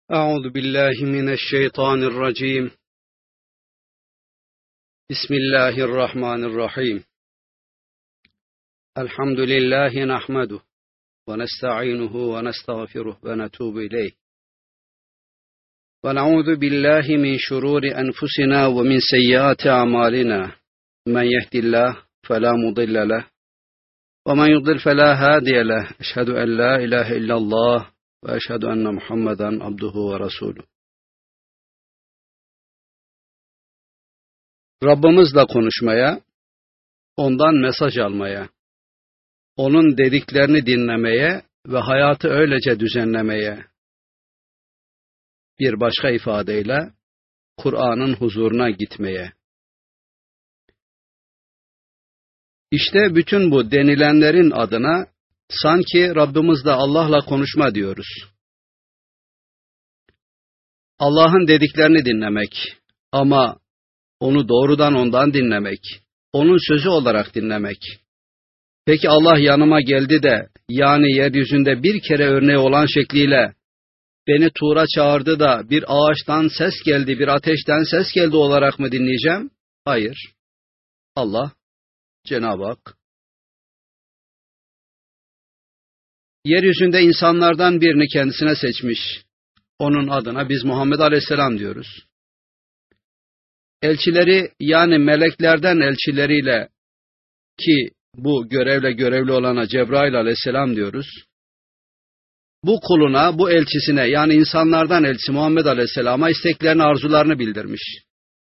أعوذ بالله من الشيطان الرجيم. بسم الله الرحمن الرحيم. الحمد لله نحمده ونستعينه ونستغفره ونتوب إليه ونعوذ بالله من شرور أنفسنا ومن سيئات أعمالنا من يهد الله فلا مضل له ومن يضلل فلا هادي له أشهد أن لا إله إلا الله وأشهد أن محمدا عبده ورسوله. Rabbimizle konuşmaya, ondan mesaj almaya, onun dediklerini dinlemeye ve hayatı öylece düzenlemeye, bir başka ifadeyle Kur'an'ın huzuruna gitmeye. İşte bütün bu denilenlerin adına sanki Rabbimizle Allah'la konuşma diyoruz. Allah'ın dediklerini dinlemek ama onu doğrudan ondan dinlemek, onun sözü olarak dinlemek. Peki Allah yanıma geldi de, yani yeryüzünde bir kere örneği olan şekliyle beni Tur'a çağırdı da bir ağaçtan ses geldi, bir ateşten ses geldi olarak mı dinleyeceğim? Hayır. Allah, Cenab-ı Hak, yeryüzünde insanlardan birini kendisine seçmiş. Onun adına biz Muhammed Aleyhisselam diyoruz. Elçileri, yani meleklerden elçileriyle, ki bu görevle görevli olana Cebrail Aleyhisselam diyoruz. Bu kuluna, bu elçisine, yani insanlardan elçisi Muhammed Aleyhisselam'a isteklerini, arzularını bildirmiş.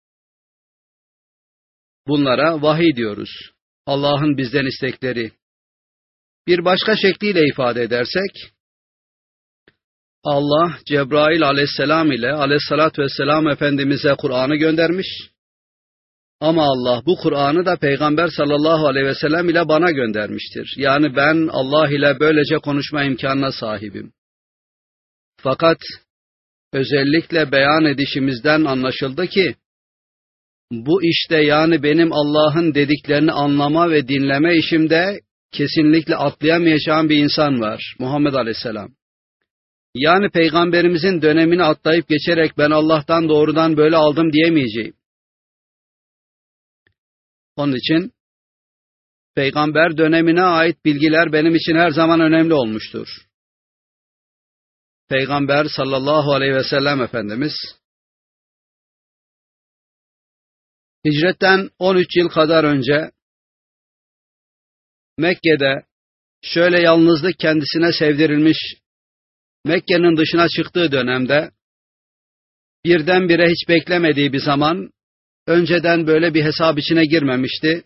Bunlara vahiy diyoruz. Allah'ın bizden istekleri. Bir başka şekliyle ifade edersek, Allah Cebrail Aleyhisselam ile Aleyhisselatü Vesselam Efendimiz'e Kur'an'ı göndermiş. Ama Allah bu Kur'an'ı da Peygamber sallallahu aleyhi ve sellem ile bana göndermiştir. Yani ben Allah ile böylece konuşma imkanına sahibim. Fakat özellikle beyan edişimizden anlaşıldı ki, bu işte, yani benim Allah'ın dediklerini anlama ve dinleme işimde kesinlikle atlayamayacağım bir insan var, Muhammed Aleyhisselam. Yani Peygamberimizin dönemini atlayıp geçerek ben Allah'tan doğrudan böyle aldım diyemeyeceğim. Onun için Peygamber dönemine ait bilgiler benim için her zaman önemli olmuştur. Peygamber sallallahu aleyhi ve sellem Efendimiz, hicretten 13 yıl kadar önce Mekke'de şöyle yalnızlık kendisine sevdirilmiş, Mekke'nin dışına çıktığı dönemde birdenbire hiç beklemediği bir zaman, önceden böyle bir hesap içine girmemişti.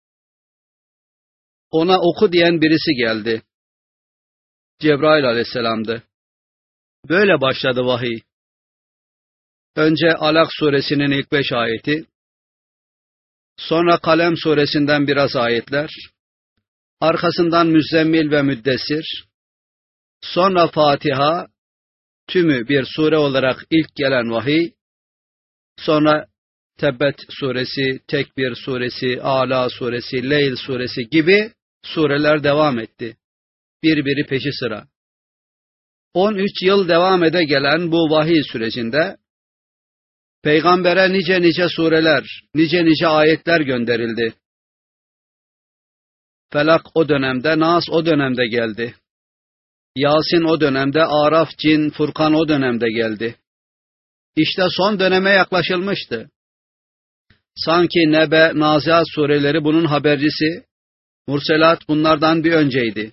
Ona oku diyen birisi geldi. Cebrail Aleyhisselam'dı. Böyle başladı vahiy. Önce Alak suresinin ilk 5 ayeti, sonra Kalem suresinden biraz ayetler, arkasından Müzzemmil ve Müddessir, sonra Fatiha, tümü bir sure olarak ilk gelen vahiy, sonra Tebbet suresi, Tekbir suresi, Ala suresi, Leyl suresi gibi sureler devam etti. Birbiri peşi sıra. 13 yıl devam ede gelen bu vahiy sürecinde, Peygamber'e nice sureler, nice ayetler gönderildi. Felak o dönemde, Nas o dönemde geldi. Yasin o dönemde, Araf, Cin, Furkan o dönemde geldi. İşte son döneme yaklaşılmıştı. Sanki Nebe, Naziat sureleri bunun habercisi, Murselat bunlardan bir önceydi.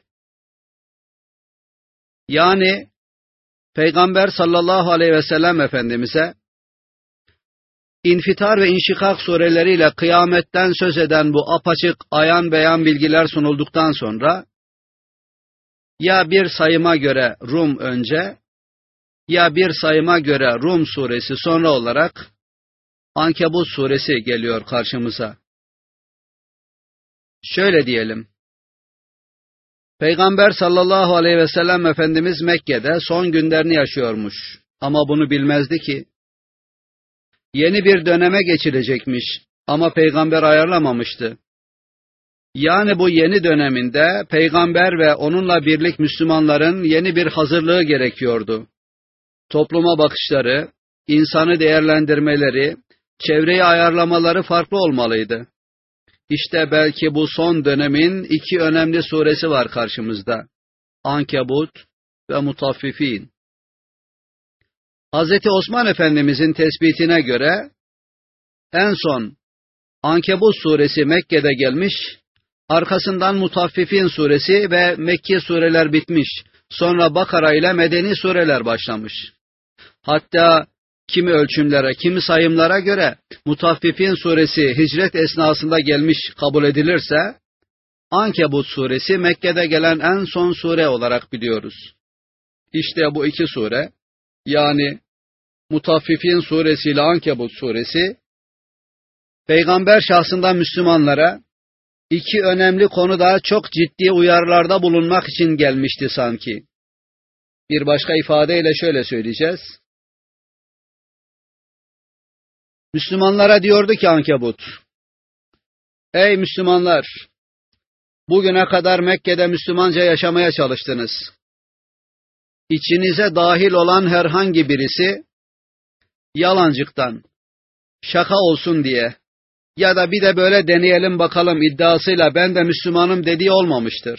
Yani Peygamber sallallahu aleyhi ve sellem Efendimiz'e İnfitar ve İnşikak sureleriyle kıyametten söz eden bu apaçık, ayan beyan bilgiler sunulduktan sonra, ya bir sayıma göre Rum önce, ya bir sayıma göre Rum suresi sonra olarak Ankebut suresi geliyor karşımıza. Şöyle diyelim, Peygamber sallallahu aleyhi ve sellem Efendimiz Mekke'de son günlerini yaşıyormuş ama bunu bilmezdi ki, yeni bir döneme geçilecekmiş ama Peygamber ayarlamamıştı. Yani bu yeni döneminde Peygamber ve onunla birlik Müslümanların yeni bir hazırlığı gerekiyordu. topluma bakışları, insanı değerlendirmeleri, çevreyi ayarlamaları farklı olmalıydı. İşte belki bu son dönemin iki önemli suresi var karşımızda. Ankebut ve Mutaffifin. Hz. Osman Efendimizin tespitine göre en son Ankebut suresi Mekke'de gelmiş, arkasından Mutaffifin suresi ve Mekki sureler bitmiş, sonra Bakara ile Medeni sureler başlamış. Hatta kimi ölçümlere, kimi sayımlara göre Mutaffifin suresi hicret esnasında gelmiş kabul edilirse, Ankebut suresi Mekke'de gelen en son sure olarak biliyoruz. İşte bu iki sure, yani Mutaffifin suresi ile Ankebut suresi, Peygamber şahsında Müslümanlara iki önemli konuda çok ciddi uyarılarda bulunmak için gelmişti sanki. Bir başka ifadeyle şöyle söyleyeceğiz. Müslümanlara diyordu ki Ankebut, ey Müslümanlar, bugüne kadar Mekke'de Müslümanca yaşamaya çalıştınız. İçinize dahil olan herhangi birisi, yalancıktan, şaka olsun diye ya da bir de böyle deneyelim bakalım iddiasıyla ben de Müslümanım dediği olmamıştır.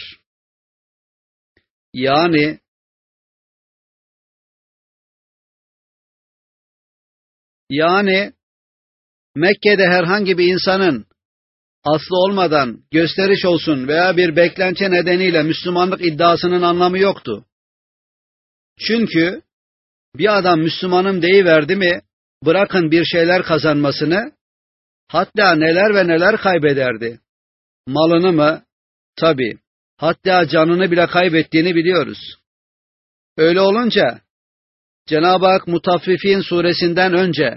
Yani Mekke'de herhangi bir insanın aslı olmadan gösteriş olsun veya bir beklenti nedeniyle Müslümanlık iddiasının anlamı yoktu. Çünkü bir adam Müslümanım deyiverdi mi, bırakın bir şeyler kazanmasını, hatta neler ve neler kaybederdi. Malını mı? Tabii. Hatta canını bile kaybettiğini biliyoruz. Öyle olunca Cenab-ı Hak Mutaffifin suresinden önce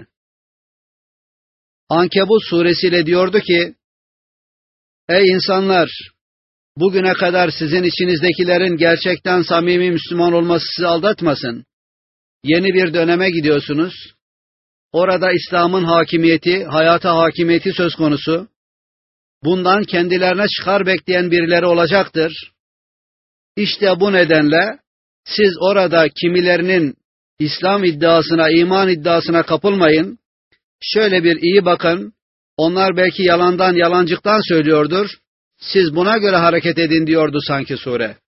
Ankebut suresiyle diyordu ki, ey insanlar, bugüne kadar sizin içinizdekilerin gerçekten samimi Müslüman olması sizi aldatmasın. Yeni bir döneme gidiyorsunuz. Orada İslam'ın hakimiyeti, hayata hakimiyeti söz konusu. Bundan kendilerine çıkar bekleyen birileri olacaktır. İşte bu nedenle siz orada kimilerinin İslam iddiasına, iman iddiasına kapılmayın. Şöyle bir iyi bakın, onlar belki yalandan, yalancıktan söylüyordur. Siz buna göre hareket edin diyordu sanki sure.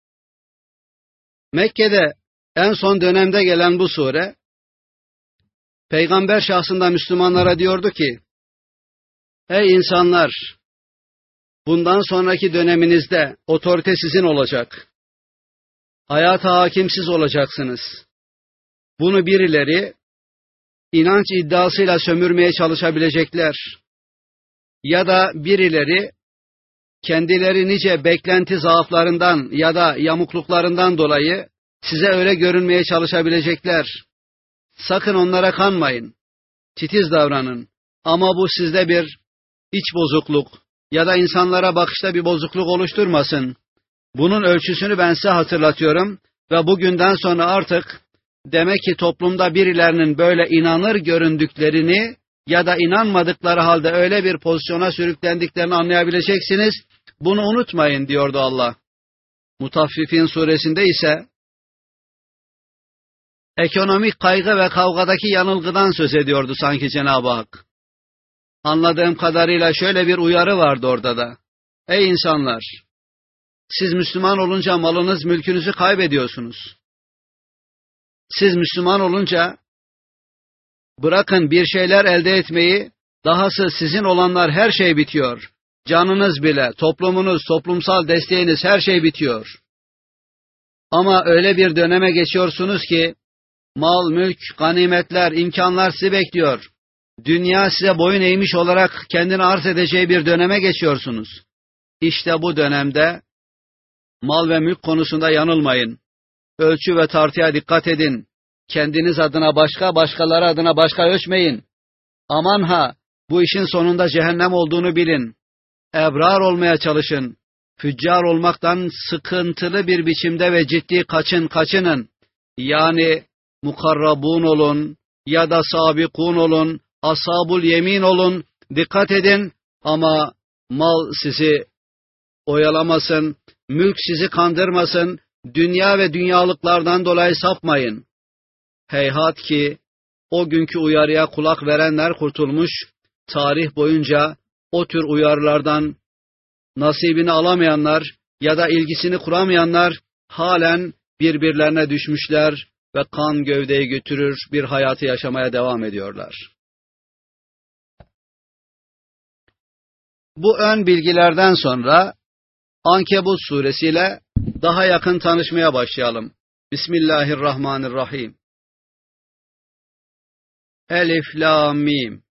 Mekke'de en son dönemde gelen bu sure, Peygamber şahsında Müslümanlara diyordu ki, ey insanlar, bundan sonraki döneminizde otorite sizin olacak. Hayata hakim siz olacaksınız. Bunu birileri inanç iddiasıyla sömürmeye çalışabilecekler. Ya da birileri kendileri nice beklenti zaaflarından ya da yamukluklarından dolayı size öyle görünmeye çalışabilecekler. Sakın onlara kanmayın. Titiz davranın. Ama bu sizde bir iç bozukluk ya da insanlara bakışta bir bozukluk oluşturmasın. Bunun ölçüsünü ben size hatırlatıyorum ve bugünden sonra artık demek ki toplumda birilerinin böyle inanır göründüklerini ya da inanmadıkları halde öyle bir pozisyona sürüklendiklerini anlayabileceksiniz. Bunu unutmayın diyordu Allah. Mutaffifin suresinde ise ekonomik kaygı ve kavgadaki yanılgıdan söz ediyordu sanki Cenab-ı Hak. Anladığım kadarıyla şöyle bir uyarı vardı orada da. Ey insanlar! Siz Müslüman olunca malınız, mülkünüzü kaybediyorsunuz. Siz Müslüman olunca bırakın bir şeyler elde etmeyi, dahası sizin olanlar her şey bitiyor. Canınız bile, toplumunuz, toplumsal desteğiniz her şey bitiyor. Ama öyle bir döneme geçiyorsunuz ki, mal, mülk, ganimetler, imkanlar sizi bekliyor. Dünya size boyun eğmiş olarak kendini arz edeceği bir döneme geçiyorsunuz. İşte bu dönemde mal ve mülk konusunda yanılmayın. Ölçü ve tartıya dikkat edin. Kendiniz adına başka, başkaları adına başka ölçmeyin. Aman ha, bu işin sonunda cehennem olduğunu bilin. Ebrar olmaya çalışın. Füccar olmaktan sıkıntılı bir biçimde ve ciddi kaçının. Yani mukarrabun olun ya da sabikun olun, ashabul yemin olun. Dikkat edin ama mal sizi oyalamasın, mülk sizi kandırmasın, dünya ve dünyalıklardan dolayı sapmayın. Heyhat ki o günkü uyarıya kulak verenler kurtulmuş, tarih boyunca o tür uyarılardan nasibini alamayanlar ya da ilgisini kuramayanlar halen birbirlerine düşmüşler ve kan gövdeyi götürür bir hayatı yaşamaya devam ediyorlar. Bu ön bilgilerden sonra Ankebut suresiyle daha yakın tanışmaya başlayalım. Bismillahirrahmanirrahim. Elif, Lam, Mim.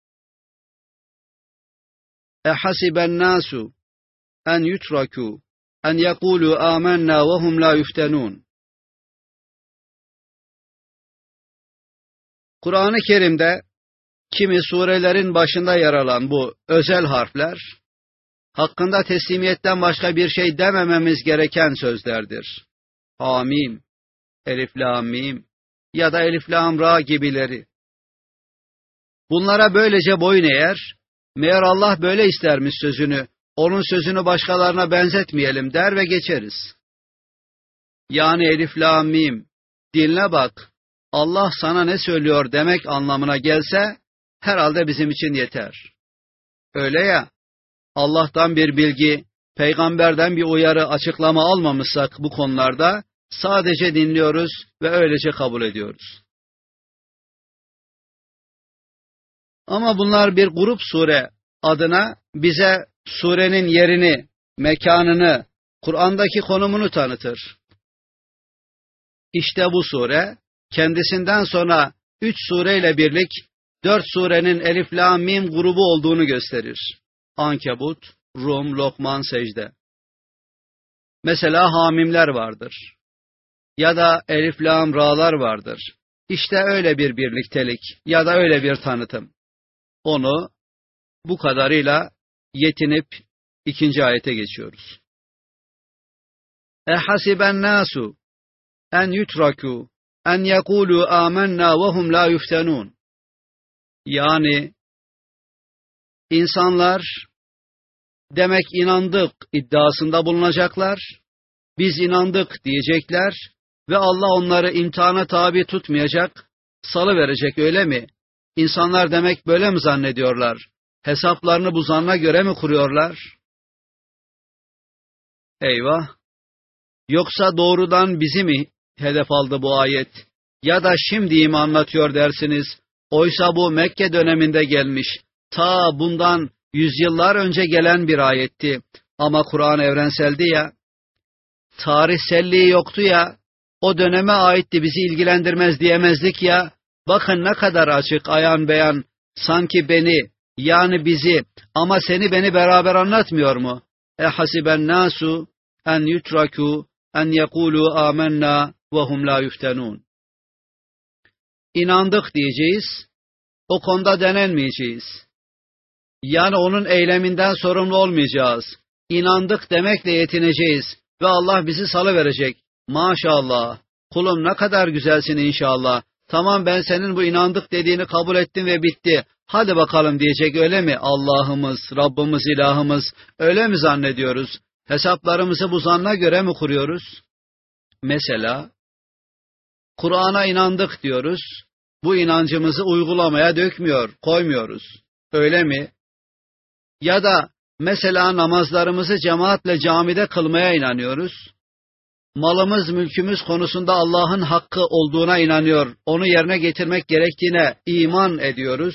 Ehasiben nasu en yutraku en yekulu amennâ ve hum la yuftenûn. Kur'an-ı Kerim'de kimi surelerin başında yer alan bu özel harfler, hakkında teslimiyetten başka bir şey demememiz gereken sözlerdir. Hamim, Elif, Lam, Mim ya da Elif, Lam, Ra gibileri. Bunlara böylece boyun eğer, meğer Allah böyle istermiş sözünü, onun sözünü başkalarına benzetmeyelim der ve geçeriz. Yani Elif, Lam, Mim, dinle bak, Allah sana ne söylüyor demek anlamına gelse, herhalde bizim için yeter. Öyle ya, Allah'tan bir bilgi, peygamberden bir uyarı, açıklama almamışsak bu konularda, sadece dinliyoruz ve öylece kabul ediyoruz. Ama bunlar bir grup sure adına bize surenin yerini, mekanını, Kur'an'daki konumunu tanıtır. İşte bu sure, kendisinden sonra 3 sureyle birlik 4 surenin Elif, Lam, Mim grubu olduğunu gösterir. Ankebut, Rum, Lokman, Secde. Mesela Hamimler vardır. Ya da Elif, Lam, Ra'lar vardır. İşte öyle bir birliktelik ya da öyle bir tanıtım. Onu bu kadarıyla yetinip 2. ayete geçiyoruz. Ehasiben nasu en yutraku en yekulu amennâ ve hum la yuftenûn. Yani insanlar demek inandık iddiasında bulunacaklar, biz inandık diyecekler ve Allah onları imtihana tabi tutmayacak, salıverecek öyle mi? İnsanlar demek böyle mi zannediyorlar? Hesaplarını bu zanna göre mi kuruyorlar? Eyvah! Yoksa doğrudan bizi mi hedef aldı bu ayet? Ya da şimdi mi anlatıyor dersiniz? Oysa bu Mekke döneminde gelmiş, ta bundan yüzyıllar önce gelen bir ayetti. Ama Kur'an evrenseldi ya, tarihselliği yoktu ya, o döneme aitti bizi ilgilendirmez diyemezdik ya, bakın ne kadar açık, ayan beyan, sanki beni, yani bizi ama seni beni beraber anlatmıyor mu? Ehasiben nasu en yutraku en yekulu amennâ ve hum la yuftenûn. İnandık diyeceğiz, o konuda denenmeyeceğiz. Yani onun eyleminden sorumlu olmayacağız. İnandık demekle yetineceğiz ve Allah bizi salıverecek. Maşallah, kulum ne kadar güzelsin inşallah. Tamam, ben senin bu inandık dediğini kabul ettim ve bitti. Hadi bakalım diyecek öyle mi? Allah'ımız, Rabbimiz, ilahımız, öyle mi zannediyoruz? Hesaplarımızı bu zanna göre mi kuruyoruz? Mesela, Kur'an'a inandık diyoruz. Bu inancımızı uygulamaya dökmüyor, koymuyoruz. Öyle mi? Ya da mesela namazlarımızı cemaatle camide kılmaya inanıyoruz. Malımız, mülkümüz konusunda Allah'ın hakkı olduğuna inanıyor, onu yerine getirmek gerektiğine iman ediyoruz.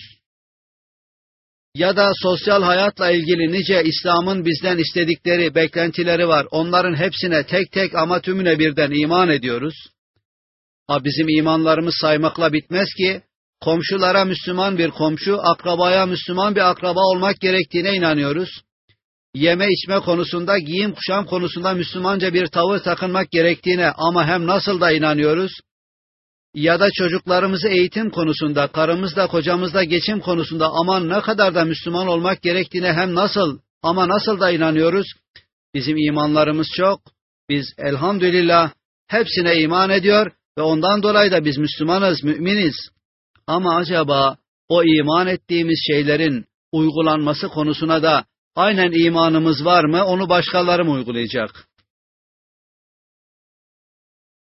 Ya da sosyal hayatla ilgili nice İslam'ın bizden istedikleri, beklentileri var. Onların hepsine tek tek ama tümüne birden iman ediyoruz. Bizim imanlarımız saymakla bitmez ki, komşulara Müslüman bir komşu, akrabaya Müslüman bir akraba olmak gerektiğine inanıyoruz. Yeme içme konusunda, giyim kuşam konusunda Müslümanca bir tavır takınmak gerektiğine ama hem nasıl da inanıyoruz. Ya da çocuklarımızı eğitim konusunda, karımızla kocamızla geçim konusunda aman ne kadar da Müslüman olmak gerektiğine hem nasıl ama nasıl da inanıyoruz. Bizim imanlarımız çok. Biz elhamdülillah hepsine iman ediyor ve ondan dolayı da biz Müslümanız, müminiz. Ama acaba o iman ettiğimiz şeylerin uygulanması konusuna da aynen imanımız var mı, onu başkaları mı uygulayacak?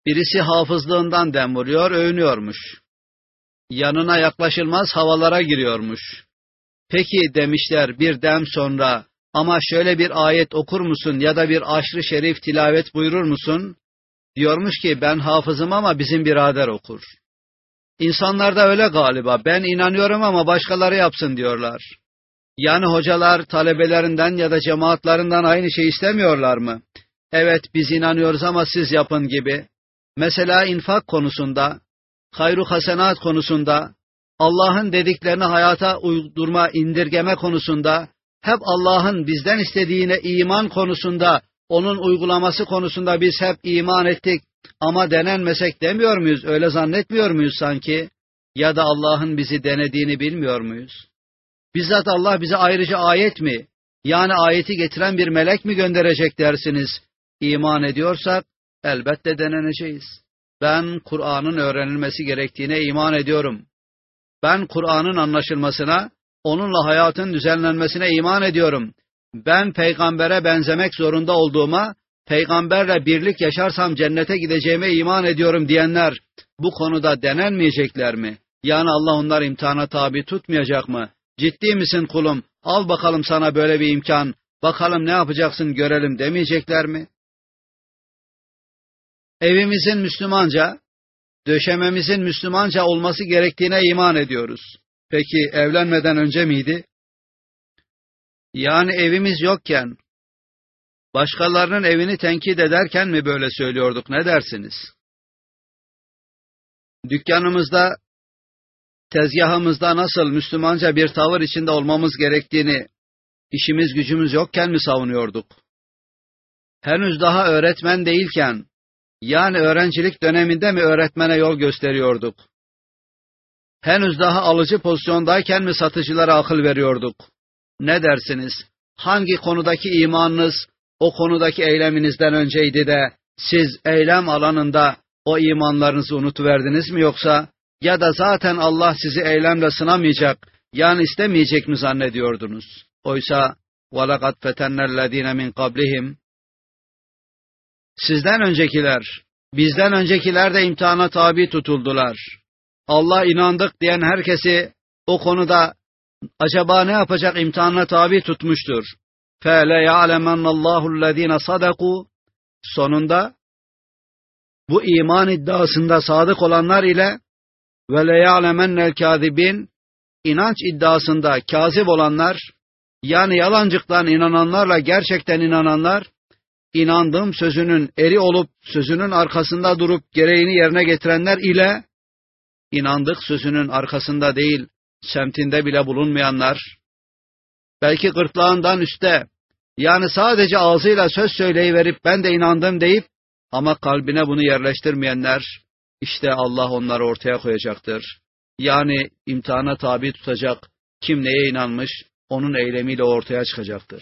Birisi hafızlığından dem vuruyor, övünüyormuş. Yanına yaklaşılmaz havalara giriyormuş. Peki demişler bir dem sonra, ama şöyle bir ayet okur musun ya da bir aşr-ı şerif tilavet buyurur musun? Diyormuş ki ben hafızım ama bizim birader okur. İnsanlar da öyle galiba, ben inanıyorum ama başkaları yapsın diyorlar. Yani hocalar talebelerinden ya da cemaatlerinden aynı şey istemiyorlar mı? Evet biz inanıyoruz ama siz yapın gibi. Mesela infak konusunda, hayru hasenat konusunda, Allah'ın dediklerini hayata uydurma, indirgeme konusunda, hep Allah'ın bizden istediğine iman konusunda, onun uygulaması konusunda biz hep iman ettik ama denenmesek demiyor muyuz? Öyle zannetmiyor muyuz sanki? Ya da Allah'ın bizi denediğini bilmiyor muyuz? Bizzat Allah bize ayrıca ayet mi? Yani ayeti getiren bir melek mi gönderecek dersiniz? İman ediyorsak elbette deneneceğiz. Ben Kur'an'ın öğrenilmesi gerektiğine iman ediyorum. Ben Kur'an'ın anlaşılmasına, onunla hayatın düzenlenmesine iman ediyorum. Ben peygambere benzemek zorunda olduğuma, peygamberle birlik yaşarsam cennete gideceğime iman ediyorum diyenler bu konuda denenmeyecekler mi? Yani Allah onlar imtihana tabi tutmayacak mı? Ciddi misin kulum? Al bakalım sana böyle bir imkan. Bakalım ne yapacaksın görelim demeyecekler mi? Evimizin Müslümanca, döşememizin Müslümanca olması gerektiğine iman ediyoruz. Peki evlenmeden önce miydi? Yani evimiz yokken, başkalarının evini tenkit ederken mi böyle söylüyorduk, ne dersiniz? Dükkanımızda, tezgahımızda nasıl Müslümanca bir tavır içinde olmamız gerektiğini, işimiz gücümüz yokken mi savunuyorduk? Henüz daha öğretmen değilken, yani öğrencilik döneminde mi öğretmene yol gösteriyorduk? Henüz daha alıcı pozisyondayken mi satıcılara akıl veriyorduk? Ne dersiniz? Hangi konudaki imanınız o konudaki eyleminizden önceydi de siz eylem alanında o imanlarınızı unutuverdiniz mi yoksa ya da zaten Allah sizi eylemle sınamayacak yani istemeyecek mi zannediyordunuz? Oysa وَلَقَدْ فَتَنَّ الَّذ۪ينَ مِنْ قَبْلِهِمْ Sizden öncekiler, bizden öncekiler de imtihana tabi tutuldular. Allah inandık diyen herkesi o konuda acaba ne yapacak imtihanına tabi tutmuştur. فَلَيَعْلَمَنَّ اللّٰهُ الَّذ۪ينَ صَدَقُوا Sonunda bu iman iddiasında sadık olanlar ile وَلَيَعْلَمَنَّ الْكَاذِبِينَ inanç iddiasında kazip olanlar, yani yalancıktan inananlarla gerçekten inananlar, inandığım sözünün eri olup sözünün arkasında durup gereğini yerine getirenler ile inandık sözünün arkasında değil, semtinde bile bulunmayanlar, belki gırtlağından üstte, yani sadece ağzıyla söz söyleyiverip ben de inandım deyip ama kalbine bunu yerleştirmeyenler, işte Allah onları ortaya koyacaktır. Yani imtihana tabi tutacak, kim neye inanmış, onun eylemiyle ortaya çıkacaktır.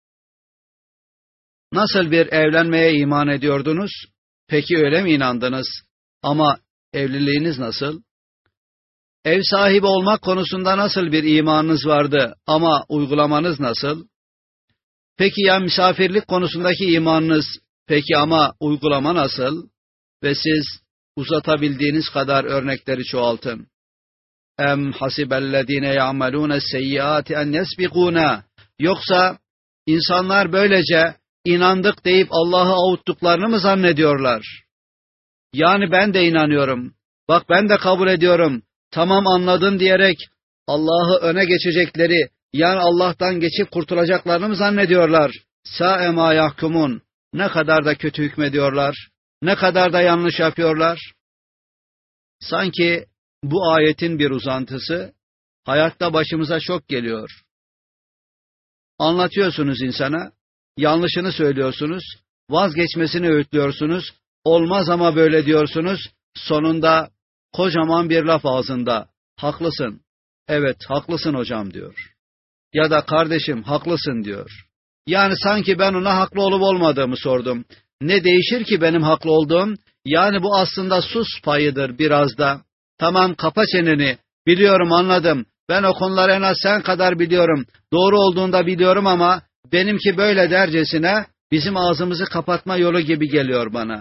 Nasıl bir evlenmeye iman ediyordunuz? Peki öyle mi inandınız? Ama evliliğiniz nasıl? Ev sahibi olmak konusunda nasıl bir imanınız vardı ama uygulamanız nasıl? Peki ya misafirlik konusundaki imanınız, peki ama uygulama nasıl? Ve siz uzatabildiğiniz kadar örnekleri çoğaltın. Em hasibellezine ya'malun seyyiati en yesbikuna Yoksa insanlar böylece inandık deyip Allah'ı avuttuklarını mı zannediyorlar? Yani ben de inanıyorum. Bak ben de kabul ediyorum. Tamam anladım diyerek Allah'ı öne geçecekleri, yani Allah'tan geçip kurtulacaklarını mı zannediyorlar? Sâ'e mâ yahkumun. Ne kadar da kötü hükmediyorlar. Ne kadar da yanlış yapıyorlar. Sanki bu ayetin bir uzantısı, hayatta başımıza çok geliyor. Anlatıyorsunuz insana, yanlışını söylüyorsunuz, vazgeçmesini öğütlüyorsunuz, olmaz ama böyle diyorsunuz, sonunda kocaman bir laf ağzında, haklısın, evet haklısın hocam diyor. Ya da kardeşim haklısın diyor. Yani sanki ben ona haklı olup olmadığımı sordum. Ne değişir ki benim haklı olduğum? Yani bu aslında sus payıdır biraz da. Tamam kapa çeneni, biliyorum anladım. Ben o konuları en az sen kadar biliyorum. Doğru olduğunda biliyorum ama benimki böyle dercesine bizim ağzımızı kapatma yolu gibi geliyor bana.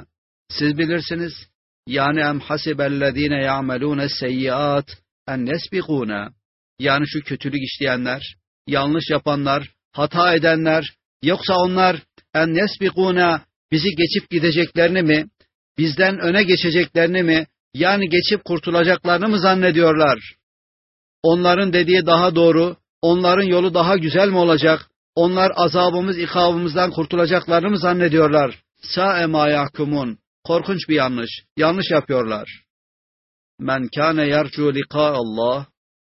Siz bilirsiniz. Yani em hasibellezine ya'melûne seyyiat en yesbikûne. Yani şu kötülük işleyenler, yanlış yapanlar, hata edenler, yoksa onlar en yesbikûne bizi geçip gideceklerini mi, bizden öne geçeceklerini mi, yani geçip kurtulacaklarını mı zannediyorlar? Onların dediği daha doğru, onların yolu daha güzel mi olacak? Onlar azabımız, ikabımızdan kurtulacaklarını mı zannediyorlar? Sâ'e mâ yahkumun. Korkunç bir yanlış. Yanlış yapıyorlar. Men kâne yercu likâ'allah.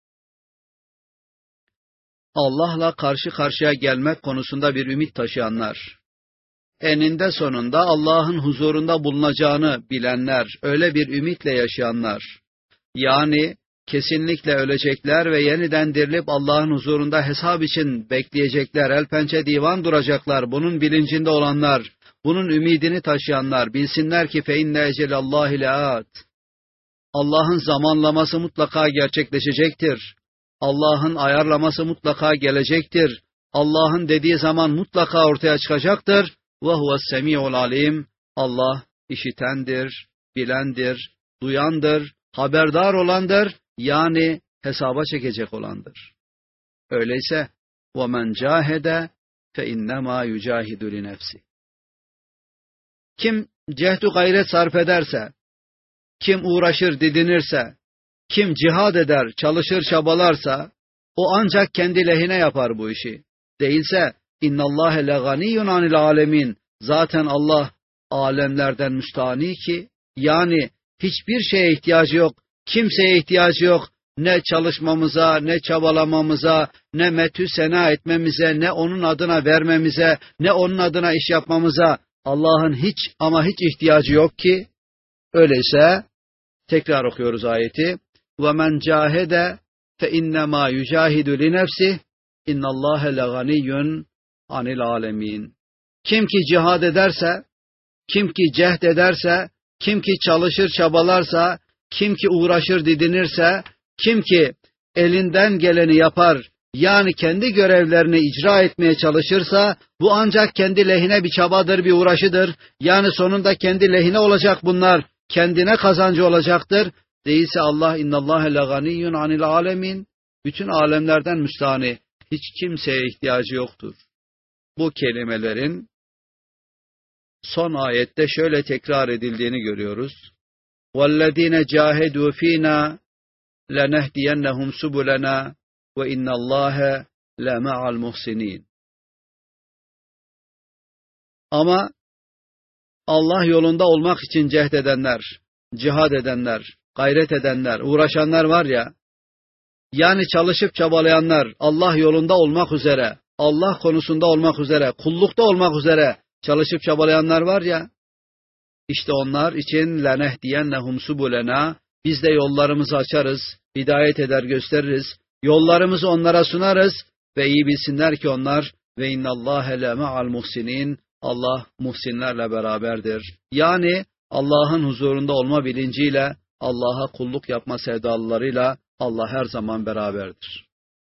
Allah'la karşı karşıya gelmek konusunda bir ümit taşıyanlar. Eninde sonunda Allah'ın huzurunda bulunacağını bilenler, öyle bir ümitle yaşayanlar. Yani kesinlikle ölecekler ve yeniden dirilip Allah'ın huzurunda hesap için bekleyecekler, el pençe divan duracaklar. Bunun bilincinde olanlar, bunun ümidini taşıyanlar bilsinler ki فَاِنَّ اَجَلَ اللّٰهِ لَآتٍ. Allah'ın zamanlaması mutlaka gerçekleşecektir. Allah'ın ayarlaması mutlaka gelecektir. Allah'ın dediği zaman mutlaka ortaya çıkacaktır. وَهُوَ السَّمِيعُ الْعَلِيمُ. Allah işitendir, bilendir, duyandır, haberdar olandır, yani hesaba çekecek olandır. Öyleyse وَمَنْ جَاهَدَ فَاِنَّمَا يُجَاهِدُ لِنَفْسِ. Kim cehdu gayret sarf ederse, kim uğraşır didinirse, kim cihad eder, çalışır çabalarsa, o ancak kendi lehine yapar bu işi. Değilse اِنَّ اللّٰهَ لَغَنِيٌّ عَنِ الْعَالَمِينَ. Zaten Allah alemlerden müstahni ki, yani hiçbir şeye ihtiyacı yok, kimseye ihtiyacı yok, ne çalışmamıza, ne çabalamamıza, ne metü sena etmemize, ne onun adına vermemize, ne onun adına iş yapmamıza Allah'ın hiç ama hiç ihtiyacı yok ki. Öyleyse tekrar okuyoruz ayeti. وَمَنْ جَاهَدَ فَاِنَّمَا يُجَاهِدُ لِنَفْسِهِ اِنَّ اللّٰهَ لَغَنِيٌّ عَنِ الْعَالَمِينَ. Kim ki cihad ederse, kim ki cehd ederse, kim ki çalışır çabalarsa, kim ki uğraşır didinirse, kim ki elinden geleni yapar, yani kendi görevlerini icra etmeye çalışırsa, bu ancak kendi lehine bir çabadır, bir uğraşıdır. Yani sonunda kendi lehine olacak bunlar, kendine kazancı olacaktır. Değilse Allah innallâhe leganiyyun anil alemin. Bütün alemlerden müstahni, hiç kimseye ihtiyacı yoktur. Bu kelimelerin son ayette şöyle tekrar edildiğini görüyoruz. وَالَّذ۪ينَ جَاهَدُوا ف۪ينَا لَنَهْدِيَنَّهُمْ سُبُلَنَا وَاِنَّ اللّٰهَ لَمَعَ الْمُحْسِنِينَ. Ama Allah yolunda olmak için cehd edenler, cihad edenler, gayret edenler, uğraşanlar var ya, yani çalışıp çabalayanlar, Allah yolunda olmak üzere, Allah konusunda olmak üzere, kullukta olmak üzere çalışıp çabalayanlar var ya, işte onlar için لَنَهْدِيَنَّهُمْ سُبُلَنَا. Biz de yollarımızı açarız, hidayet eder gösteririz, yollarımızı onlara sunarız ve iyi bilsinler ki onlar ve اِنَّ اللّٰهَ لَمَعَ الْمُحْسِنِينَ. Allah muhsinlerle beraberdir. Yani Allah'ın huzurunda olma bilinciyle, Allah'a kulluk yapma sevdalılarıyla Allah her zaman beraberdir.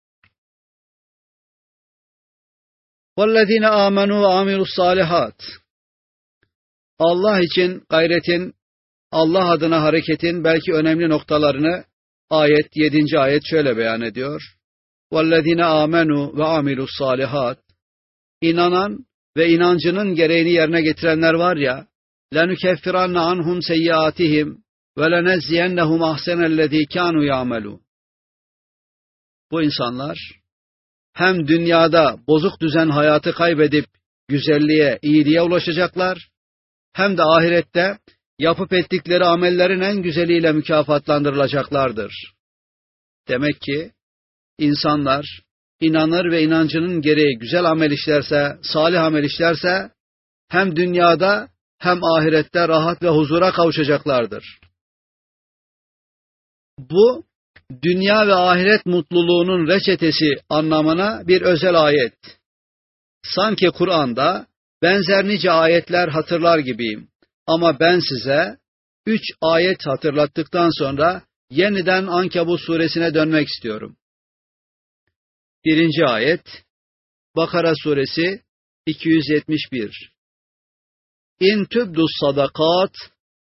وَالَّذ۪ينَ آمَنُوا وَعَمِلُوا الصَّالِحَاتِ. Allah için gayretin, Allah adına hareketin belki önemli noktalarını ayet 7. ayet şöyle beyan ediyor. وَالَّذ۪ينَ آمَنُوا وَعَمِلُوا الصَّالِحَاتِ. İnanan ve inancının gereğini yerine getirenler var ya, لَنُكَفِّرَنَّ عَنْهُمْ سَيِّئَاتِهِمْ وَلَنَجْزِيَنَّهُمْ أَحْسَنَ الَّذ۪ي كَانُوا يَعْمَلُونَ. Bu insanlar hem dünyada bozuk düzen hayatı kaybedip güzelliğe, iyiliğe ulaşacaklar, hem de ahirette yapıp ettikleri amellerin en güzeliyle mükafatlandırılacaklardır. Demek ki insanlar inanır ve inancının gereği güzel amel işlerse, salih amel işlerse, hem dünyada hem ahirette rahat ve huzura kavuşacaklardır. Bu, dünya ve ahiret mutluluğunun reçetesi anlamına bir özel ayet. Sanki Kur'an'da benzer nice ayetler hatırlar gibiyim. Ama ben size 3 ayet hatırlattıktan sonra yeniden Ankebut suresine dönmek istiyorum. 1. ayet, Bakara suresi 271. İn tübdus sadakat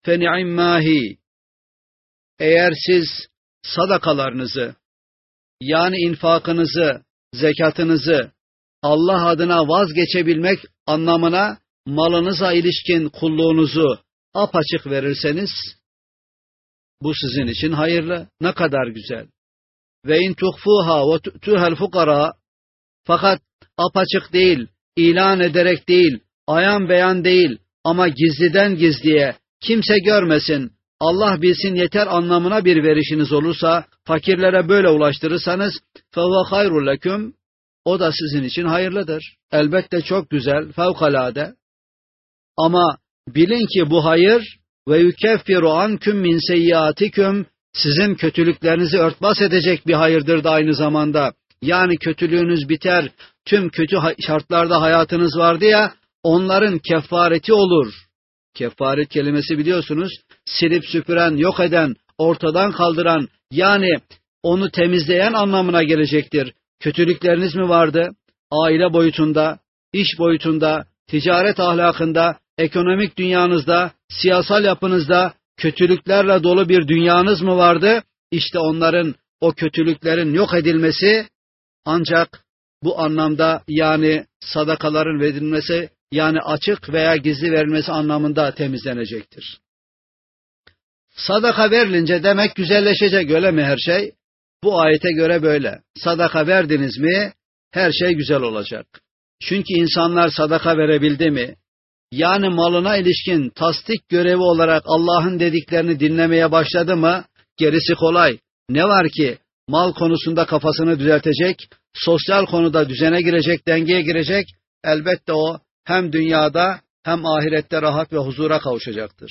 فَنِعِمَّاهِ Eğer siz sadakalarınızı, yani infakınızı, zekatınızı Allah adına vazgeçebilmek anlamına malınıza ilişkin kulluğunuzu apaçık verirseniz, bu sizin için hayırlı. Ne kadar güzel. Ve in tuhfuha ve tu'tuhal fukara, fakat apaçık değil, ilan ederek değil, ayan beyan değil ama gizliden gizliye, kimse görmesin, Allah bilsin yeter anlamına bir verişiniz olursa, fakirlere böyle ulaştırırsanız, فَهُوَ خَيْرُ لَكُمْ o da sizin için hayırlıdır. Elbette çok güzel, fevkalade. Ama bilin ki bu hayır ve yukeffiru ankum min seyyiatikum sizin kötülüklerinizi örtbas edecek bir hayırdır da aynı zamanda. Yani kötülüğünüz biter, tüm kötü şartlarda hayatınız vardı ya, onların kefareti olur. Kefaret kelimesi biliyorsunuz, silip süpüren, yok eden, ortadan kaldıran, yani onu temizleyen anlamına gelecektir. Kötülükleriniz mi vardı? Aile boyutunda, iş boyutunda, ticaret ahlakında, ekonomik dünyanızda, siyasal yapınızda kötülüklerle dolu bir dünyanız mı vardı? İşte onların, o kötülüklerin yok edilmesi ancak bu anlamda, yani sadakaların verilmesi, yani açık veya gizli verilmesi anlamında temizlenecektir. Sadaka verilince demek güzelleşecek, öyle mi her şey? Bu ayete göre böyle. Sadaka verdiniz mi her şey güzel olacak. Çünkü insanlar sadaka verebildi mi, yani malına ilişkin tasdik görevi olarak Allah'ın dediklerini dinlemeye başladı mı, gerisi kolay. Ne var ki mal konusunda kafasını düzeltecek, sosyal konuda düzene girecek, dengeye girecek, elbette o hem dünyada hem ahirette rahat ve huzura kavuşacaktır.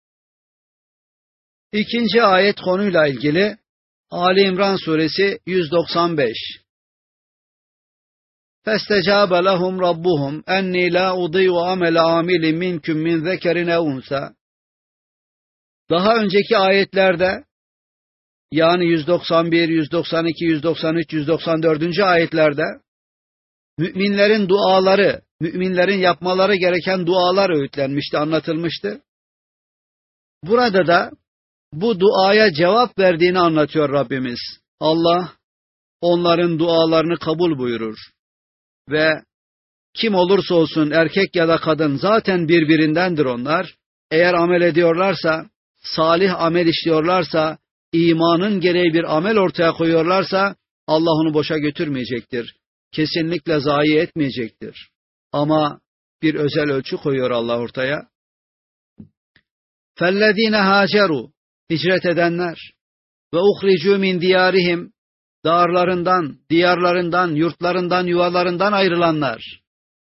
İkinci ayet konuyla ilgili Ali İmran suresi 195. فَاسْتَجَابَ لَهُمْ رَبُّهُمْ اَنِّي لَا اُضِيُّ عَمَلَ عَامِلٍ مِنْكُمْ مِنْ ذَكَرٍ اَوْنْسَى. Daha önceki ayetlerde, yani 191, 192, 193, 194. ayetlerde müminlerin duaları, müminlerin yapmaları gereken dualar öğütlenmişti, anlatılmıştı. Burada da bu duaya cevap verdiğini anlatıyor Rabbimiz. Allah onların dualarını kabul buyurur. Ve kim olursa olsun, erkek ya da kadın, zaten birbirindendir onlar. Eğer amel ediyorlarsa, salih amel işliyorlarsa, imanın gereği bir amel ortaya koyuyorlarsa, Allah onu boşa götürmeyecektir. Kesinlikle zayi etmeyecektir. Ama bir özel ölçü koyuyor Allah ortaya. فَالَّذ۪ينَ هَاجَرُوا Hicret edenler ve uhricû min diyarihim dağarlarından, diyarlarından, yurtlarından, yuvalarından ayrılanlar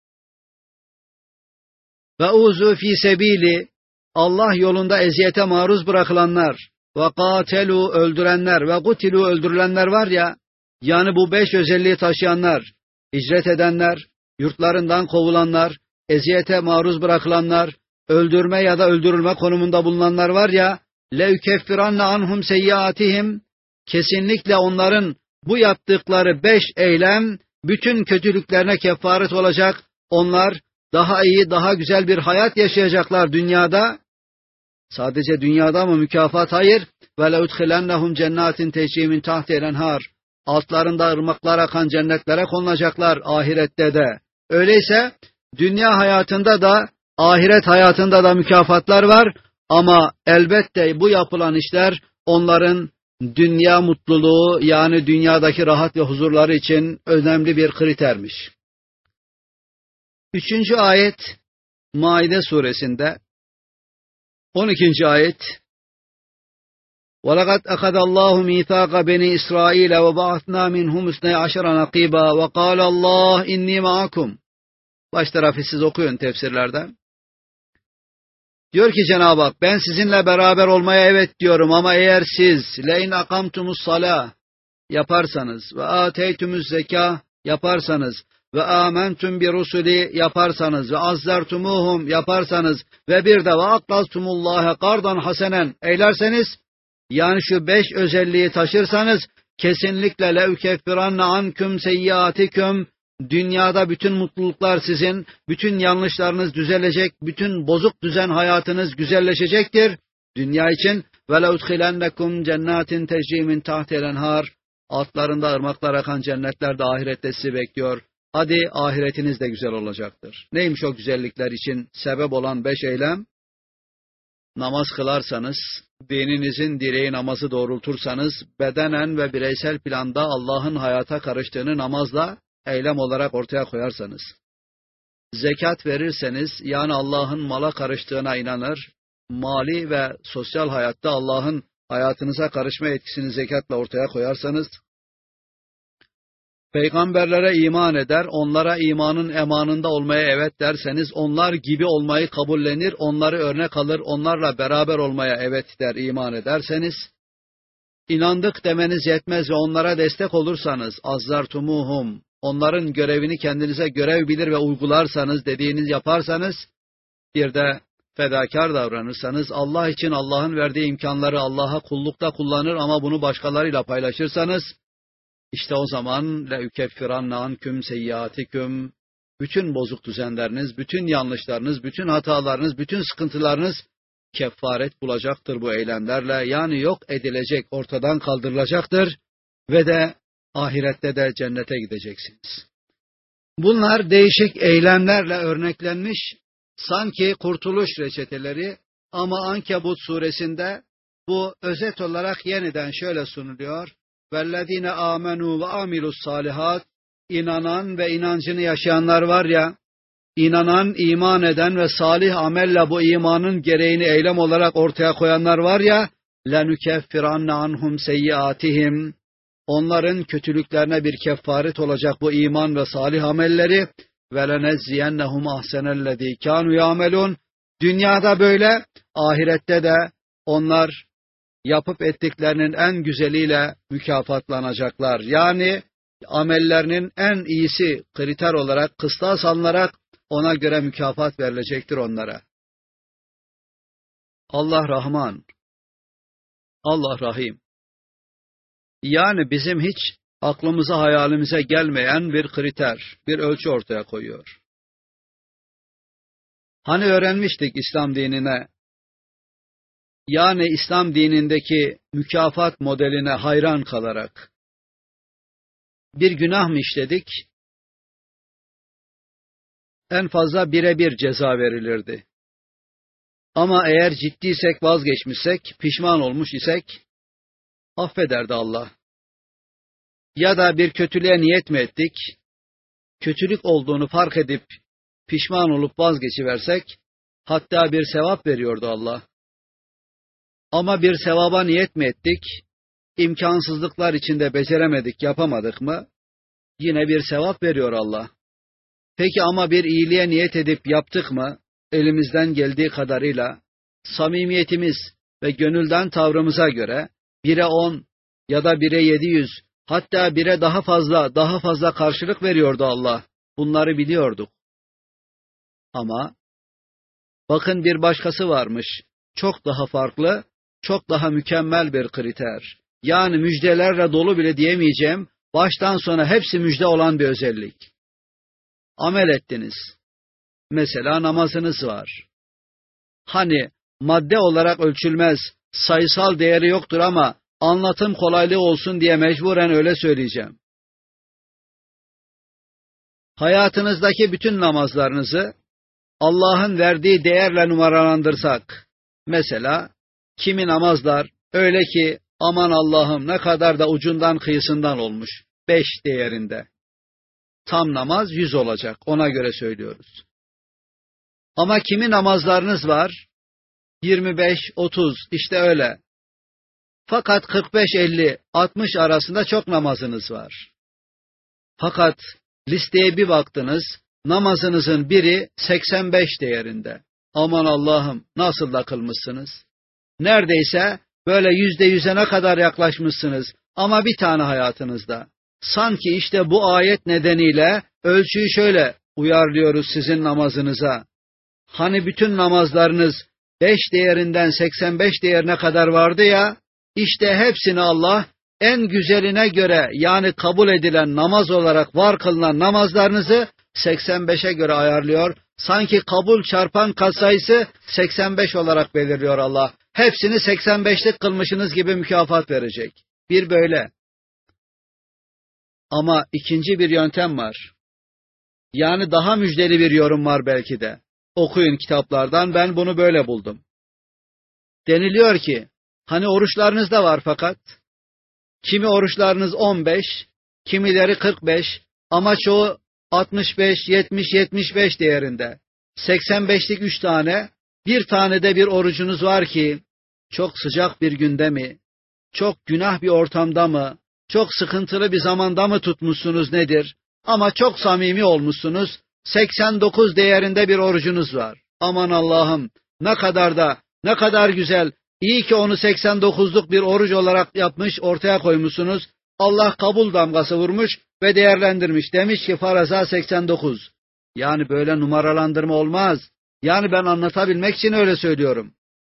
ve uzu fi sebili Allah yolunda eziyete maruz bırakılanlar ve katelu öldürenler ve kutilu öldürülenler var ya, yani bu 5 özelliği taşıyanlar, hicret edenler, yurtlarından kovulanlar, eziyete maruz bırakılanlar, öldürme ya da öldürülme konumunda bulunanlar var ya, لَيُكَفِّرَنَّ عَنْهُمْ سَيِّئَاتِهِمْ kesinlikle onların bu yaptıkları 5 eylem bütün kötülüklerine kefaret olacak. Onlar daha iyi, daha güzel bir hayat yaşayacaklar dünyada. Sadece dünyada mı mükafat? Hayır. وَلَوْدْخِلَنَّهُمْ جَنَّاتٍ تَجْرِي مِنْ تَحْتِهَا الْأَنْهَارُ altlarında ırmaklar akan cennetlere konulacaklar ahirette de. Öyleyse dünya hayatında da ahiret hayatında da mükafatlar var. Ama elbette bu yapılan işler onların dünya mutluluğu, yani dünyadaki rahat ve huzurları için önemli bir kritermiş. 3. ayet Maide suresinde 12. ayet وَلَقَدْ أَخَذَ اللّٰهُ مِيثَاقَ بَنِي إِسْرَائِيلَ وَبَعَثْنَا مِنْهُمْ 12 نَقِيبًا وَقَالَ اللّٰهُ اِنِّي مَعَكُمْ Baş tarafı siz okuyun tefsirlerden. Diyor ki Cenab-ı Hak, ben sizinle beraber olmaya evet diyorum ama eğer siz lein akamtumus salah yaparsanız ve ateytumuz zekah yaparsanız ve amentum bi rusuli yaparsanız ve azzartumuhum yaparsanız ve bir de ve akraztumullaha kardan hasenen eylerseniz, yani şu 5 özelliği taşırsanız, kesinlikle leukeffiranne ankum seyyiatikum dünyada bütün mutluluklar sizin, bütün yanlışlarınız düzelecek, bütün bozuk düzen hayatınız güzelleşecektir. Dünya için وَلَوْدْخِلَنَّكُمْ cennetin تَجْرِي مِنْ تَحْتِهَا الْأَنْهَارُ altlarında ırmaklar akan cennetler de ahirette sizi bekliyor. Hadi ahiretiniz de güzel olacaktır. Neymiş o güzellikler için sebep olan 5 eylem? Namaz kılarsanız, dininizin direği namazı doğrultursanız, bedenen ve bireysel planda Allah'ın hayata karıştığını namazla eylem olarak ortaya koyarsanız, zekat verirseniz, yani Allah'ın mala karıştığına inanır, mali ve sosyal hayatta Allah'ın hayatınıza karışma etkisini zekatla ortaya koyarsanız, peygamberlere iman eder, onlara imanın emanında olmaya evet derseniz, onlar gibi olmayı kabullenir, onları örnek alır, onlarla beraber olmaya evet der, iman ederseniz, inandık demeniz yetmez ve onlara destek olursanız, azzartumuhum, onların görevini kendinize görev bilir ve uygularsanız, dediğiniz yaparsanız, bir de fedakar davranırsanız, Allah için Allah'ın verdiği imkanları Allah'a kullukta kullanır ama bunu başkalarıyla paylaşırsanız, İşte o zaman لَاُكَفِّرَنَّ عَنْكُمْ سَيِّئَاتِكُمْ bütün bozuk düzenleriniz, bütün yanlışlarınız, bütün hatalarınız, bütün sıkıntılarınız kefaret bulacaktır bu eylemlerle. Yani yok edilecek, ortadan kaldırılacaktır ve de ahirette de cennete gideceksiniz. Bunlar değişik eylemlerle örneklenmiş, sanki kurtuluş reçeteleri ama Ankebut suresinde bu özet olarak yeniden şöyle sunuluyor. وَالَّذ۪ينَ آمَنُوا وَعَمِلُوا الصَّالِحَاتِ inanan ve inancını yaşayanlar var ya, inanan, iman eden ve salih amelle bu imanın gereğini eylem olarak ortaya koyanlar var ya, لَنُكَفِّرَنَّ عَنْهُمْ سَيِّئَاتِهِمْ onların kötülüklerine bir kefaret olacak bu iman ve salih amelleri وَلَنَزِّيَنَّهُمْ أَحْسَنَ الَّذ۪ي كَانُوا يَعْمَلُونَ dünyada böyle, ahirette de onlar yapıp ettiklerinin en güzeliyle mükafatlanacaklar. Yani amellerinin en iyisi kriter olarak, kıstas alınarak ona göre mükafat verilecektir onlara. Allah Rahman, Allah Rahim. Yani bizim hiç aklımıza, hayalimize gelmeyen bir kriter, bir ölçü ortaya koyuyor. Hani öğrenmiştik İslam dinine, yani İslam dinindeki mükafat modeline hayran kalarak, bir günah mı işledik, en fazla 1'e 1 ceza verilirdi. Ama eğer ciddiysek, vazgeçmişsek, pişman olmuş isek, affederdi Allah. Ya da bir kötülüğe niyet mi ettik, kötülük olduğunu fark edip, pişman olup vazgeçiversek, hatta bir sevap veriyordu Allah. Ama bir sevaba niyet mi ettik, imkansızlıklar içinde beceremedik, yapamadık mı, yine bir sevap veriyor Allah. Peki ama bir iyiliğe niyet edip yaptık mı, elimizden geldiği kadarıyla, samimiyetimiz ve gönülden tavrımıza göre, 1'e 10 ya da 1'e 700, hatta 1'e daha fazla karşılık veriyordu Allah. Bunları biliyorduk. Ama, bakın bir başkası varmış, çok daha farklı, çok daha mükemmel bir kriter. Yani müjdelerle dolu bile diyemeyeceğim, baştan sona hepsi müjde olan bir özellik. Amel ettiniz. Mesela namazınız var. Hani madde olarak ölçülmez, sayısal değeri yoktur ama anlatım kolaylığı olsun diye mecburen öyle söyleyeceğim. Hayatınızdaki bütün namazlarınızı Allah'ın verdiği değerle numaralandırsak, mesela kimi namazlar öyle ki aman Allah'ım ne kadar da ucundan kıyısından olmuş, 5 değerinde. Tam namaz 100 olacak, ona göre söylüyoruz. Ama kimi namazlarınız var, 25-30 işte öyle. Fakat 45-50-60 arasında çok namazınız var. Fakat listeye bir baktınız, namazınızın biri 85 değerinde. Aman Allah'ım nasıl da kılmışsınız. Neredeyse böyle %100'e ne kadar yaklaşmışsınız ama bir tane hayatınızda. Sanki işte bu ayet nedeniyle ölçüyü şöyle uyarlıyoruz sizin namazınıza. Hani bütün namazlarınız 5 değerinden 85 değerine kadar vardı ya, işte hepsini Allah en güzeline göre, yani kabul edilen namaz olarak var kılınan namazlarınızı 85'e göre ayarlıyor. Sanki kabul çarpan katsayısı 85 olarak belirliyor Allah. Hepsini 85'lik kılmışsınız gibi mükafat verecek. Bir böyle. Ama ikinci bir yöntem var. Yani daha müjdeli bir yorum var belki de. Okuyun kitaplardan, ben bunu böyle buldum. Deniliyor ki, hani oruçlarınız da var fakat, kimi oruçlarınız 15, kimileri 45 ama çoğu 65, 70, 75 değerinde. 85'lik 3 tane, bir tane de bir orucunuz var ki, çok sıcak bir günde mi, çok günah bir ortamda mı, çok sıkıntılı bir zamanda mı tutmuşsunuz nedir? Ama çok samimi olmuşsunuz, 89 değerinde bir orucunuz var. Aman Allah'ım, ne kadar güzel, iyi ki onu 89'luk bir oruç olarak yapmış, ortaya koymuşsunuz. Allah kabul damgası vurmuş ve değerlendirmiş. Demiş ki faraza 89. Yani böyle numaralandırma olmaz. Yani ben anlatabilmek için öyle söylüyorum.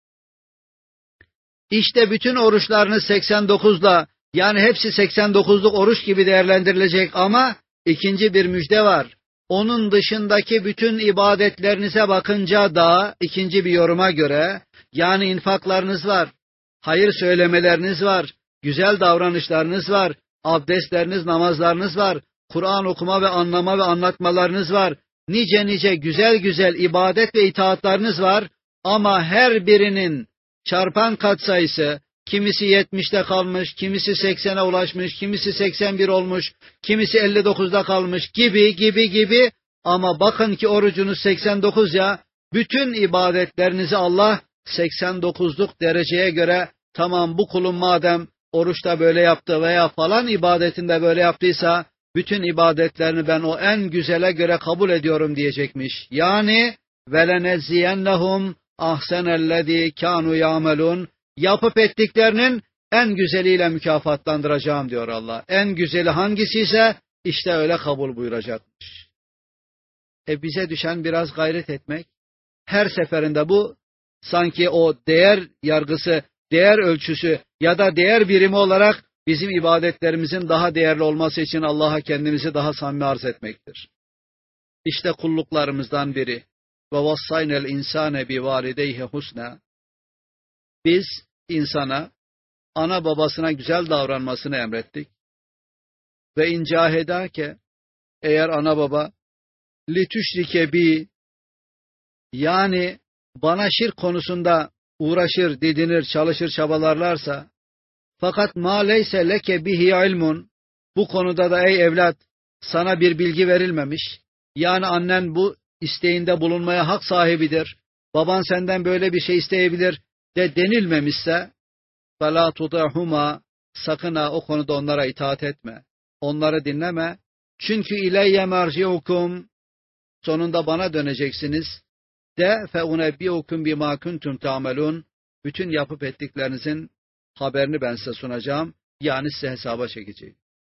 İşte bütün oruçlarınız 89'la, yani hepsi 89'luk oruç gibi değerlendirilecek ama ikinci bir müjde var. Onun dışındaki bütün ibadetlerinize bakınca da ikinci bir yoruma göre, yani infaklarınız var, hayır söylemeleriniz var, güzel davranışlarınız var, abdestleriniz, namazlarınız var, Kur'an okuma ve anlama ve anlatmalarınız var, nice güzel ibadet ve itaatlarınız var ama her birinin çarpan katsayısı, kimisi 70'te kalmış, kimisi 80'e ulaşmış, kimisi 81 olmuş, kimisi 59'da kalmış gibi ama bakın ki orucunuz 89 ya, bütün ibadetlerinizi Allah 89'luk dereceye göre, tamam bu kulum madem oruçta böyle yaptı veya falan ibadetinde böyle yaptıysa, bütün ibadetlerini ben o en güzele göre kabul ediyorum diyecekmiş. Yani veleneziyennehum ahsenellezî kânû yâmelûn, yapıp ettiklerinin en güzeliyle mükafatlandıracağım diyor Allah. En güzeli hangisi ise işte öyle kabul buyuracakmış. Bize düşen biraz gayret etmek. Her seferinde bu sanki o değer yargısı, değer ölçüsü ya da değer birimi olarak bizim ibadetlerimizin daha değerli olması için Allah'a kendimizi daha samimi arz etmektir. İşte kulluklarımızdan biri. Ve vassaynel insane bi valideyhi husna. Biz insana, ana babasına güzel davranmasını emrettik. Ve incahedake, eğer ana baba litüşrike bi, yani bana şirk konusunda uğraşır, didinir, çalışır, çabalarlarsa, fakat ma leyse leke bihi ilmun, bu konuda da ey evlat sana bir bilgi verilmemiş, yani annen bu isteğinde bulunmaya hak sahibidir, baban senden böyle bir şey isteyebilir de denilmemişse, فَلَا تُطِعْهُمَا, sakın ha o konuda onlara itaat etme, onları dinleme, çünkü ileyye merci'ukum, sonunda bana döneceksiniz, de فَاُنَبِّيُكُمْ بِمَا كُنْتُمْ تَعْمَلُونَ, bütün yapıp ettiklerinizin haberini ben size sunacağım, yani size hesaba çekeceğim.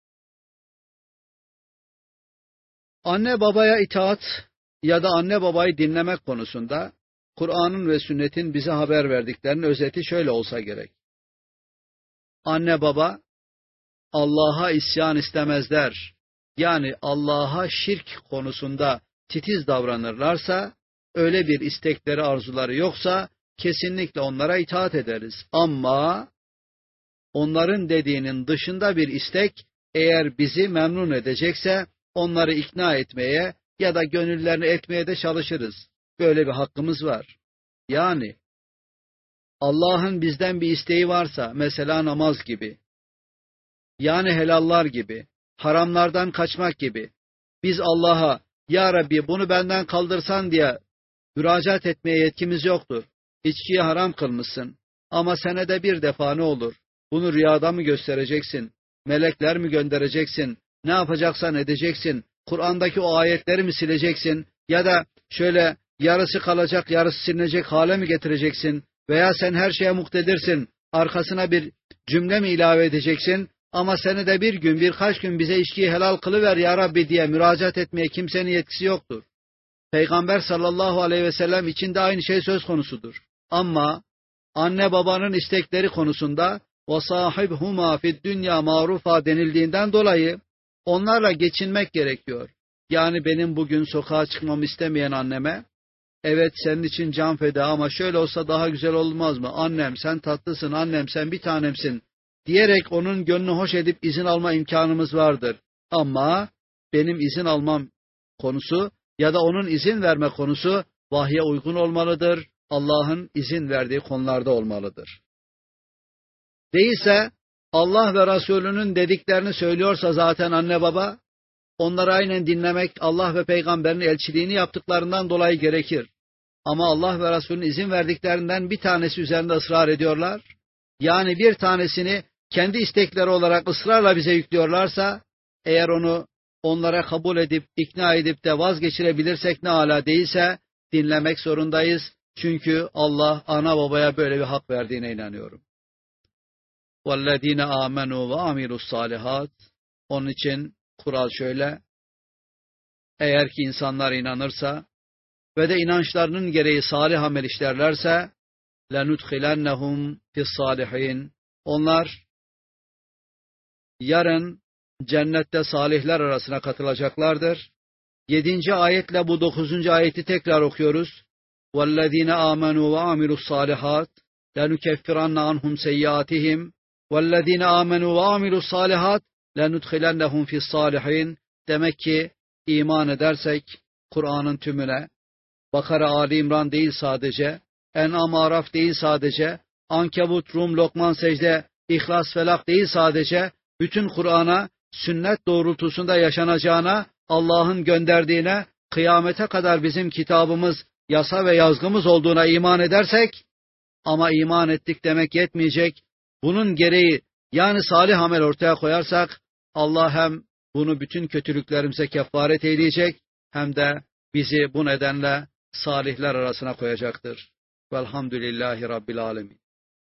Anne babaya itaat ya da anne babayı dinlemek konusunda Kur'an'ın ve sünnetin bize haber verdiklerinin özeti şöyle olsa gerek. Anne baba Allah'a isyan istemezler. Yani Allah'a şirk konusunda titiz davranırlarsa, öyle bir istekleri, arzuları yoksa kesinlikle onlara itaat ederiz. Ama onların dediğinin dışında bir istek eğer bizi memnun edecekse onları ikna etmeye ya da gönüllerini etmeye de çalışırız. Böyle bir hakkımız var. Yani Allah'ın bizden bir isteği varsa, mesela namaz gibi, yani helallar gibi, haramlardan kaçmak gibi, biz Allah'a ya Rabbi bunu benden kaldırsan diye müracaat etmeye yetkimiz yoktur. İçkiyi haram kılmışsın ama senede bir defa ne olur? Bunu rüyada mı göstereceksin? Melekler mi göndereceksin? Ne yapacaksan edeceksin? Kur'an'daki o ayetleri mi sileceksin? Ya da şöyle yarısı kalacak, yarısı silinecek hale mi getireceksin? Veya sen her şeye muktedirsin, arkasına bir cümle mi ilave edeceksin? Ama senede bir gün, birkaç gün bize içkiyi helal kılıver ya Rabbi diye müracaat etmeye kimsenin yetkisi yoktur. Peygamber sallallahu aleyhi ve sellem için de aynı şey söz konusudur. Ama anne babanın istekleri konusunda وَصَاحِبْهُمَا فِي الدُّنْيَا مَعْرُفًا denildiğinden dolayı onlarla geçinmek gerekiyor. Yani benim bugün sokağa çıkmamı istemeyen anneme, evet senin için can feda ama şöyle olsa daha güzel olmaz mı? Annem sen tatlısın, annem sen bir tanemsin diyerek onun gönlünü hoş edip izin alma imkanımız vardır. Ama benim izin almam konusu ya da onun izin verme konusu vahye uygun olmalıdır. Allah'ın izin verdiği konularda olmalıdır. Değilse Allah ve Resulünün dediklerini söylüyorsa zaten anne baba, onları aynen dinlemek Allah ve peygamberin elçiliğini yaptıklarından dolayı gerekir. Ama Allah ve Resulünün izin verdiklerinden bir tanesi üzerinde ısrar ediyorlar. Yani bir tanesini kendi istekleri olarak ısrarla bize yüklüyorlarsa, eğer onu onlara kabul edip, ikna edip de vazgeçirebilirsek ne âlâ, değilse dinlemek zorundayız. Çünkü Allah ana babaya böyle bir hak verdiğine inanıyorum. وَالَّذ۪ينَ آمَنُوا وَعَمِلُوا الصَّالِحَاتِ. Onun için kural şöyle: eğer ki insanlar inanırsa ve de inançlarının gereği salih amel işlerlerse لَنُدْخِلَنَّهُمْ فِي الصَّالِحِينَ. Onlar yarın cennette salihler arasına katılacaklardır. 7. ayetle bu 9. ayeti tekrar okuyoruz. وَالَّذ۪ينَ آمَنُوا وَعَمِلُوا الصَّالِحَاتِ لَنُكَفِّرَنَّ عَنْهُمْ سَيِّئَاتِهِمْ وَالَّذ۪ينَ آمَنُوا وَعَمِلُوا الصَّالِحَاتِ لَنُدْخِلَنَّهُمْ فِي الصَّالِحِينَ. Demek ki iman edersek Kur'an'ın tümüne, Bakara, Ali İmran değil sadece, En'am, Araf değil sadece, Ankebut, Rum, Lokman, Secde, İhlas, Felak değil sadece, bütün Kur'an'a sünnet doğrultusunda yaşanacağına, Allah'ın gönderdiğine, kıyamete kadar bizim kitabımız, yasa ve yazgımız olduğuna iman edersek, ama iman ettik demek yetmeyecek, bunun gereği yani salih amel ortaya koyarsak, Allah hem bunu bütün kötülüklerimize kefaret eyleyecek, hem de bizi bu nedenle salihler arasına koyacaktır. Velhamdülillahi Rabbil Alemin.